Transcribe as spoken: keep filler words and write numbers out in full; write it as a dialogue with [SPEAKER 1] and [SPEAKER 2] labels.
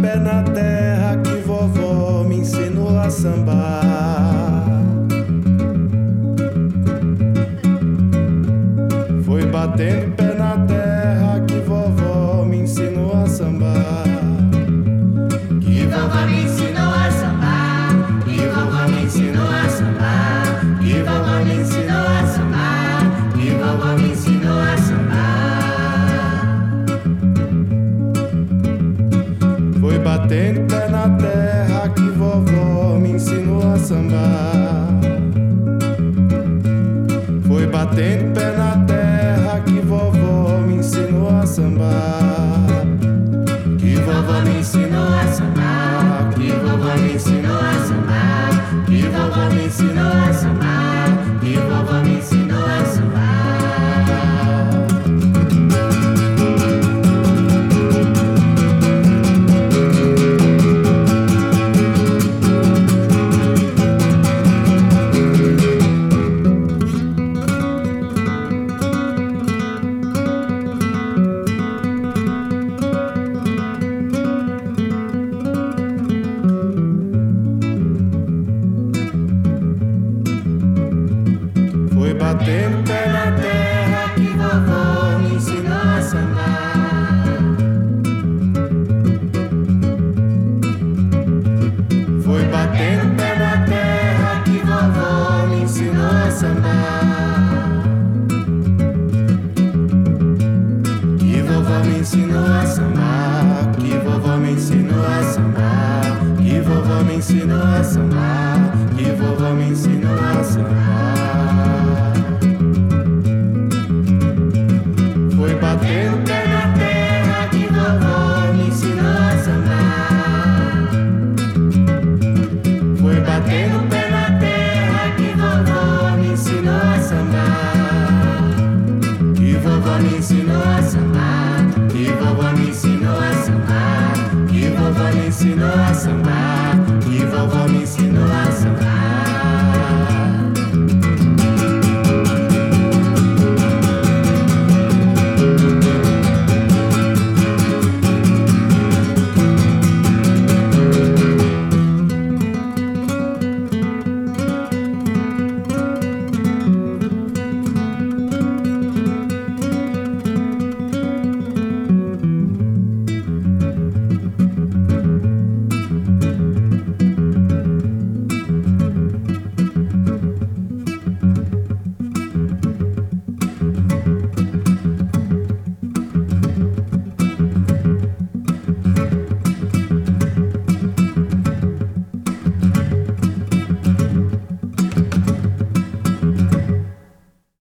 [SPEAKER 1] pé na terra que vovó me ensinou a sambar. Foi batendo pé na terra que vovó me ensinou a sambar.
[SPEAKER 2] Que vovó me ensinou a sambar. Que vovó me ensinou a sambar. Que vovó me ensinou a sambar. Que vovó me ensinou a sambar.
[SPEAKER 1] Foi batendo pé na terra que vovó me ensinou a sambar. Foi batendo pé na terra que vovó me ensinou a sambar.
[SPEAKER 2] Que vovó me ensinou a sambar. Que vovó me ensinou a sambar. Que vovó me ensinou a sambar. Que vovó me ensinou a sambar.
[SPEAKER 1] Foi batendo pé na terra
[SPEAKER 2] Que vovó me ensinou a sambar.
[SPEAKER 1] Foi batendo pé na terra que vovó me ensinou a sambar. Que vovó me ensinou a sambar. Que vovó me ensinou a sambar. Que vovó me ensinou a sambar. Que vovó me ensinou a sambar.